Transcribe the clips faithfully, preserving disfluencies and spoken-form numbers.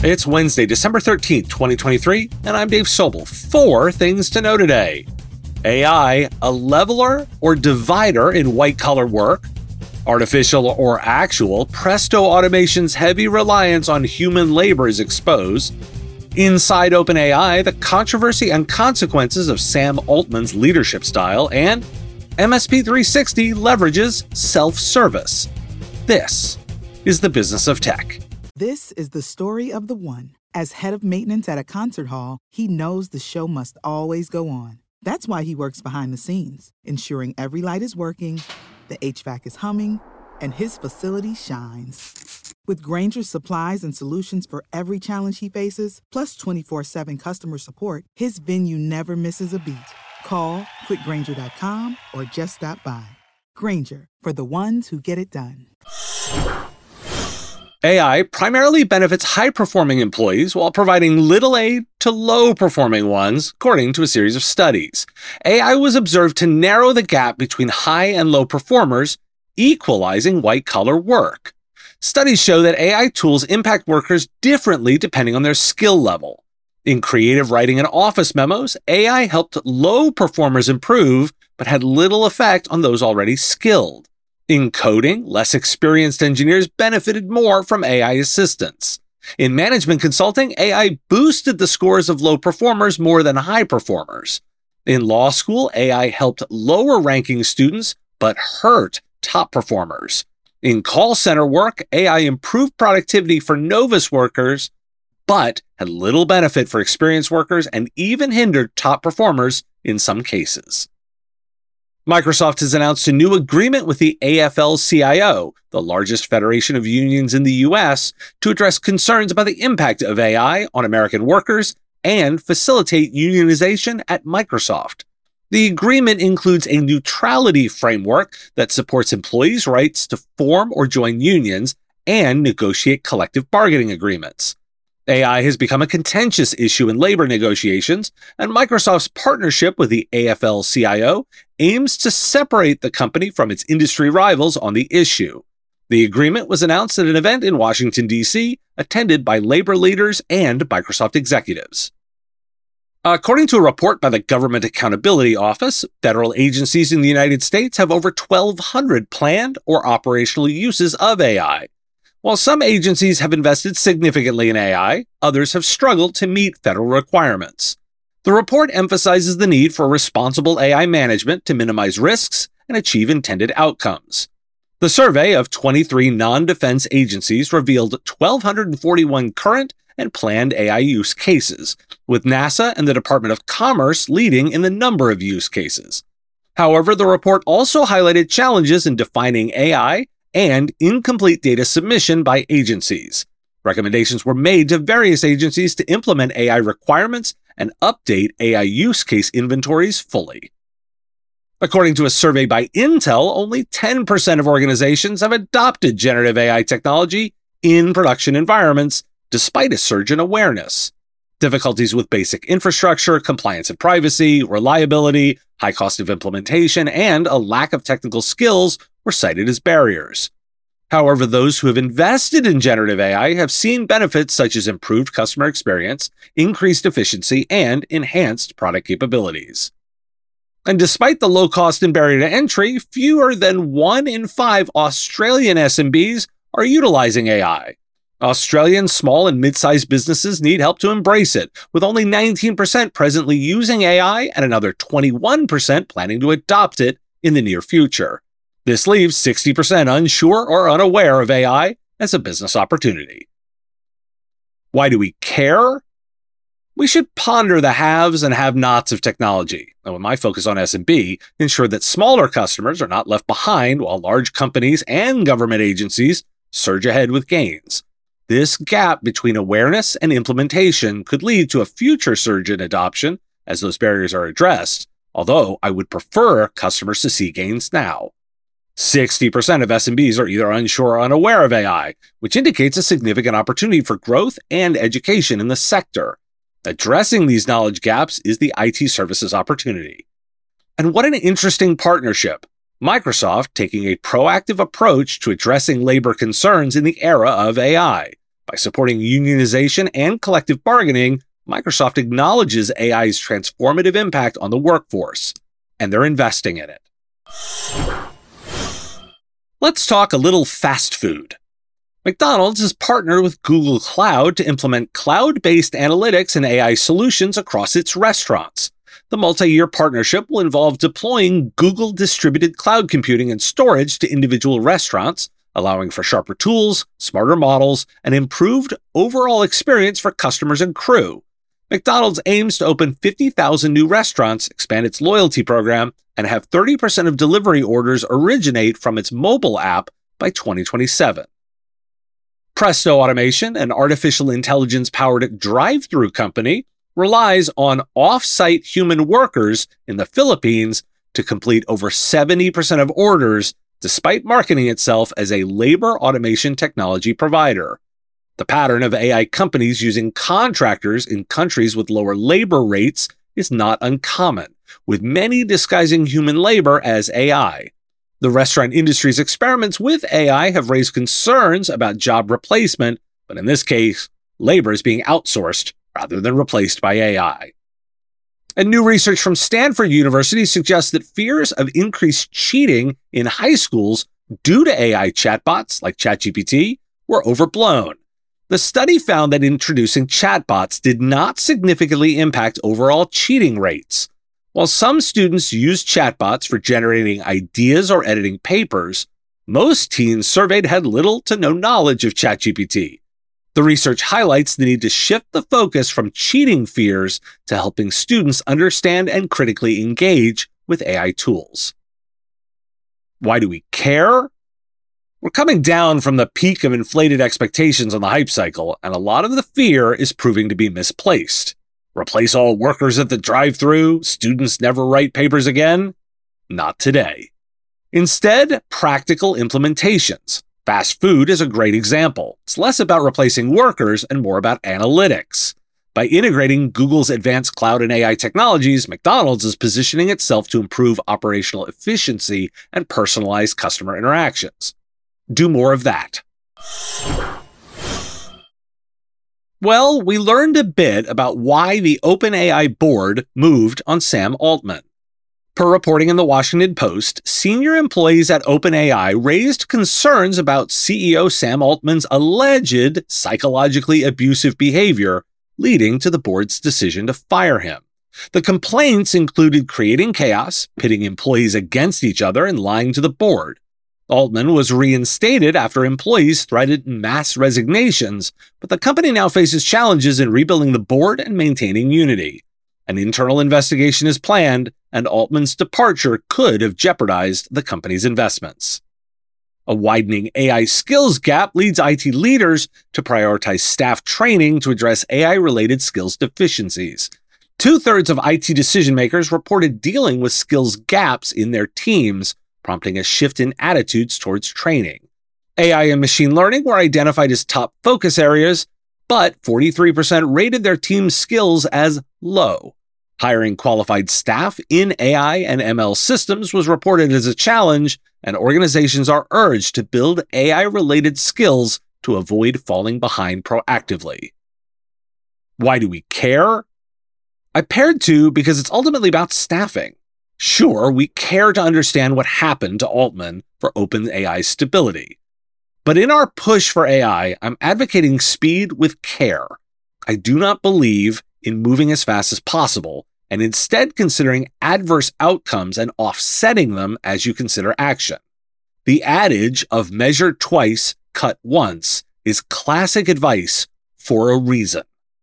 It's Wednesday, December thirteenth, twenty twenty-three, and I'm Dave Sobel, twenty twenty-three, and I'm Dave Sobel. Four things to know today. A I, a leveler or divider in white-collar work. Artificial or actual, Presto Automation's heavy reliance on human labor is exposed. Inside OpenAI, the controversy and consequences of Sam Altman's leadership style. And M S P three sixty leverages self-service. This is the Business of Tech. This is the story of the one. As head of maintenance at a concert hall, he knows the show must always go on. That's why he works behind the scenes, ensuring every light is working, the H V A C is humming, and his facility shines. With Grainger's supplies and solutions for every challenge he faces, plus twenty-four seven customer support, his venue never misses a beat. Call quick grainger dot com or just stop by. Grainger, for the ones who get it done. A I primarily benefits high-performing employees while providing little aid to low-performing ones, according to a series of studies. A I was observed to narrow the gap between high and low performers, equalizing white-collar work. Studies show that A I tools impact workers differently depending on their skill level. In creative writing and office memos, A I helped low performers improve, but had little effect on those already skilled. In coding, less experienced engineers benefited more from A I assistance. In management consulting, A I boosted the scores of low performers more than high performers. In law school, A I helped lower-ranking students, but hurt top performers. In call center work, A I improved productivity for novice workers, but had little benefit for experienced workers and even hindered top performers in some cases. Microsoft has announced a new agreement with the A F L C I O, the largest federation of unions in the U S, to address concerns about the impact of A I on American workers and facilitate unionization at Microsoft. The agreement includes a neutrality framework that supports employees' rights to form or join unions and negotiate collective bargaining agreements. A I has become a contentious issue in labor negotiations, and Microsoft's partnership with the A F L C I O aims to separate the company from its industry rivals on the issue. The agreement was announced at an event in Washington, D C, attended by labor leaders and Microsoft executives. According to a report by the Government Accountability Office, federal agencies in the United States have over twelve hundred planned or operational uses of A I. While some agencies have invested significantly in A I, others have struggled to meet federal requirements. The report emphasizes the need for responsible A I management to minimize risks and achieve intended outcomes. The survey of twenty-three non-defense agencies revealed one thousand two hundred forty-one current and planned A I use cases, with NASA and the Department of Commerce leading in the number of use cases. However, the report also highlighted challenges in defining A I and incomplete data submission by agencies. Recommendations were made to various agencies to implement A I requirements and update A I use case inventories fully. According to a survey by Intel, only ten percent of organizations have adopted generative A I technology in production environments, despite a surge in awareness. Difficulties with basic infrastructure, compliance and privacy, reliability, high cost of implementation, and a lack of technical skills were cited as barriers. However, those who have invested in generative A I have seen benefits such as improved customer experience, increased efficiency, and enhanced product capabilities. And despite the low cost and barrier to entry, fewer than one in five Australian S M Bs are utilizing A I. Australian small and mid-sized businesses need help to embrace it, with only nineteen percent presently using A I and another twenty-one percent planning to adopt it in the near future. This leaves sixty percent unsure or unaware of A I as a business opportunity. Why do we care? We should ponder the haves and have-nots of technology, and with my focus on S M B, ensure that smaller customers are not left behind while large companies and government agencies surge ahead with gains. This gap between awareness and implementation could lead to a future surge in adoption as those barriers are addressed, although I would prefer customers to see gains now. sixty percent of S M Bs are either unsure or unaware of A I, which indicates a significant opportunity for growth and education in the sector. Addressing these knowledge gaps is the I T services opportunity. And what an interesting partnership. Microsoft taking a proactive approach to addressing labor concerns in the era of A I. By supporting unionization and collective bargaining, Microsoft acknowledges A I's transformative impact on the workforce, and they're investing in it. Let's talk a little fast food. McDonald's has partnered with Google Cloud to implement cloud-based analytics and A I solutions across its restaurants. The multi-year partnership will involve deploying Google distributed cloud computing and storage to individual restaurants, allowing for sharper tools, smarter models, and improved overall experience for customers and crew. McDonald's aims to open fifty thousand new restaurants, expand its loyalty program, and have thirty percent of delivery orders originate from its mobile app by twenty twenty-seven. Presto Automation, an artificial intelligence-powered drive-thru company, relies on off-site human workers in the Philippines to complete over seventy percent of orders, despite marketing itself as a labor automation technology provider. The pattern of A I companies using contractors in countries with lower labor rates is not uncommon, with many disguising human labor as A I. The restaurant industry's experiments with A I have raised concerns about job replacement, but in this case, labor is being outsourced rather than replaced by A I. And new research from Stanford University suggests that fears of increased cheating in high schools due to A I chatbots like ChatGPT were overblown. The study found that introducing chatbots did not significantly impact overall cheating rates. While some students use chatbots for generating ideas or editing papers, most teens surveyed had little to no knowledge of ChatGPT. The research highlights the need to shift the focus from cheating fears to helping students understand and critically engage with A I tools. Why do we care? We're coming down from the peak of inflated expectations on the hype cycle, and a lot of the fear is proving to be misplaced. Replace all workers at the drive-thru? Students never write papers again? Not today. Instead, practical implementations. Fast food is a great example. It's less about replacing workers and more about analytics. By integrating Google's advanced cloud and A I technologies, McDonald's is positioning itself to improve operational efficiency and personalize customer interactions. Do more of that. Well, we learned a bit about why the OpenAI board moved on Sam Altman. Per reporting in the Washington Post, senior employees at OpenAI raised concerns about C E O Sam Altman's alleged psychologically abusive behavior, leading to the board's decision to fire him. The complaints included creating chaos, pitting employees against each other, and lying to the board. Altman was reinstated after employees threatened mass resignations, but the company now faces challenges in rebuilding the board and maintaining unity. An internal investigation is planned, and Altman's departure could have jeopardized the company's investments. A widening A I skills gap leads I T leaders to prioritize staff training to address A I-related skills deficiencies. Two-thirds of I T decision-makers reported dealing with skills gaps in their teams, prompting a shift in attitudes towards training. A I and machine learning were identified as top focus areas, but forty-three percent rated their team's skills as low. Hiring qualified staff in A I and M L systems was reported as a challenge, and organizations are urged to build A I-related skills to avoid falling behind proactively. Why do we care? I paired two because it's ultimately about staffing. Sure, we care to understand what happened to Altman for OpenAI's stability. But in our push for A I, I'm advocating speed with care. I do not believe in moving as fast as possible, and instead considering adverse outcomes and offsetting them as you consider action. The adage of measure twice, cut once is classic advice for a reason.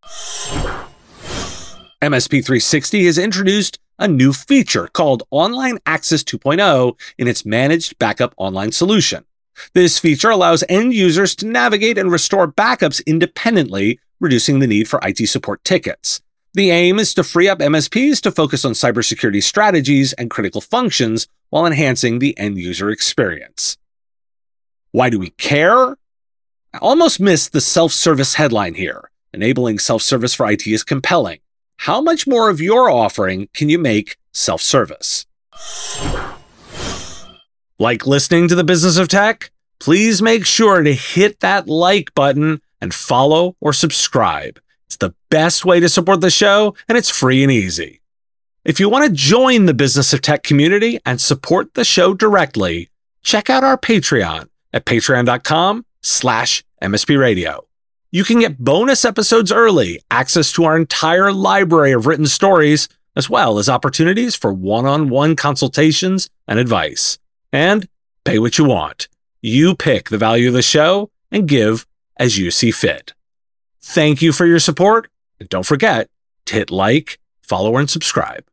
M S P three sixty has introduced a new feature called Online Access two point oh in its Managed Backup Online solution. This feature allows end users to navigate and restore backups independently, reducing the need for I T support tickets. The aim is to free up M S Ps to focus on cybersecurity strategies and critical functions while enhancing the end user experience. Why do we care? I almost missed the self-service headline here. Enabling self-service for I T is compelling. How much more of your offering can you make self-service? Like listening to the Business of Tech? Please make sure to hit that like button and follow or subscribe. It's the best way to support the show, and it's free and easy. If you want to join the Business of Tech community and support the show directly, check out our Patreon at patreon.com slash MSP Radio. You can get bonus episodes early, access to our entire library of written stories, as well as opportunities for one-on-one consultations and advice. And pay what you want. You pick the value of the show and give as you see fit. Thank you for your support, and don't forget to hit like, follow, and subscribe.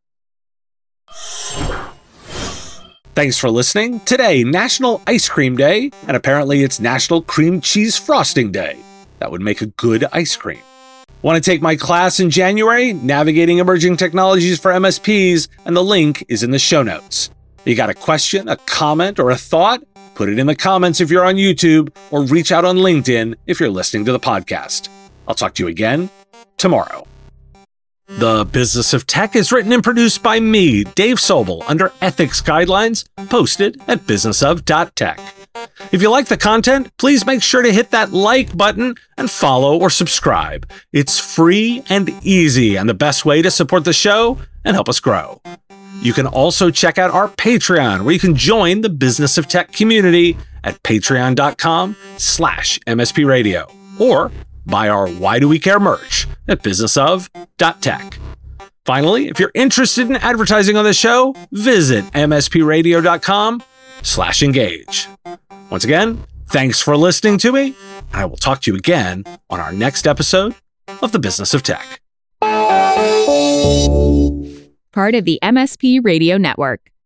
Thanks for listening. Today, National Ice Cream Day, and apparently it's National Cream Cheese Frosting Day. That would make a good ice cream. Want to take my class in January? Navigating Emerging Technologies for M S Ps, and the link is in the show notes. You got a question, a comment, or a thought? Put it in the comments if you're on YouTube, or reach out on LinkedIn if you're listening to the podcast. I'll talk to you again tomorrow. The Business of Tech is written and produced by me, Dave Sobel, under ethics guidelines posted at business of dot tech. If you like the content, please make sure to hit that like button and follow or subscribe. It's free and easy and the best way to support the show and help us grow. You can also check out our Patreon, where you can join the Business of Tech community at patreon.com slash MSP Radio, or buy our Why Do We Care merch at business of dot tech. Finally, if you're interested in advertising on the show, visit mspradio.com slash engage. Once again, thanks for listening to me, and I will talk to you again on our next episode of The Business of Tech. Part of the M S P Radio Network.